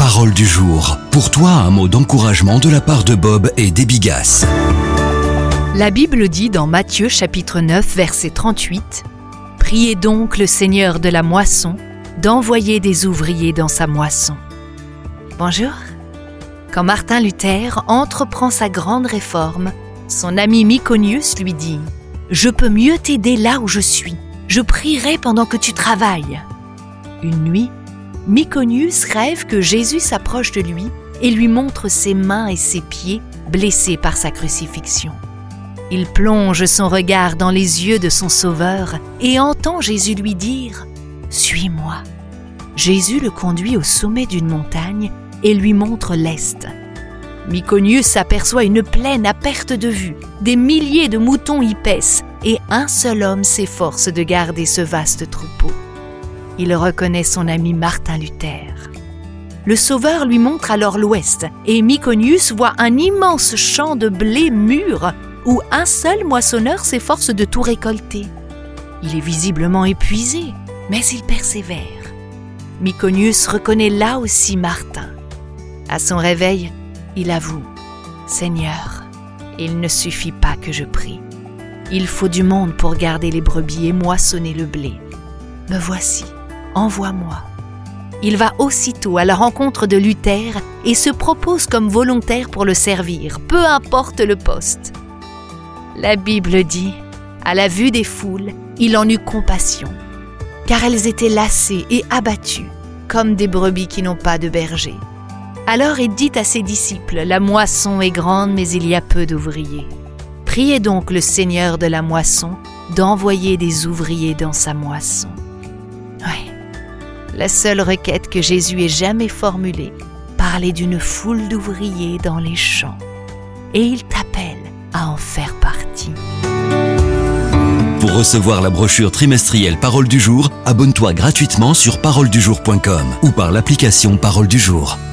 Parole du jour. Pour toi, un mot d'encouragement de la part de Bob et d'Ebigas. La Bible dit dans Matthieu chapitre 9, verset 38 « Priez donc le Seigneur de la moisson d'envoyer des ouvriers dans sa moisson. » Bonjour. Quand Martin Luther entreprend sa grande réforme, son ami Myconius lui dit « Je peux mieux t'aider là où je suis. Je prierai pendant que tu travailles. » Une nuit, Myconius rêve que Jésus s'approche de lui et lui montre ses mains et ses pieds blessés par sa crucifixion. Il plonge son regard dans les yeux de son Sauveur et entend Jésus lui dire « Suis-moi ». Jésus le conduit au sommet d'une montagne et lui montre l'est. Myconius aperçoit une plaine à perte de vue, des milliers de moutons y paissent et un seul homme s'efforce de garder ce vaste troupeau. Il reconnaît son ami Martin Luther. Le Sauveur lui montre alors l'ouest et Myconius voit un immense champ de blé mûr où un seul moissonneur s'efforce de tout récolter. Il est visiblement épuisé, mais il persévère. Myconius reconnaît là aussi Martin. À son réveil, il avoue « Seigneur, il ne suffit pas que je prie. Il faut du monde pour garder les brebis et moissonner le blé. Me voici, envoie-moi. » Il va aussitôt à la rencontre de Luther et se propose comme volontaire pour le servir, peu importe le poste. La Bible dit, à la vue des foules, il en eut compassion, car elles étaient lassées et abattues, comme des brebis qui n'ont pas de berger. Alors il dit à ses disciples, « La moisson est grande, mais il y a peu d'ouvriers. Priez donc le Seigneur de la moisson d'envoyer des ouvriers dans sa moisson. » Ouais, la seule requête que Jésus ait jamais formulée parlait d'une foule d'ouvriers dans les champs. Et il t'appelle à en faire partie. Pour recevoir la brochure trimestrielle Parole du jour, abonne-toi gratuitement sur paroledujour.com ou par l'application Parole du jour.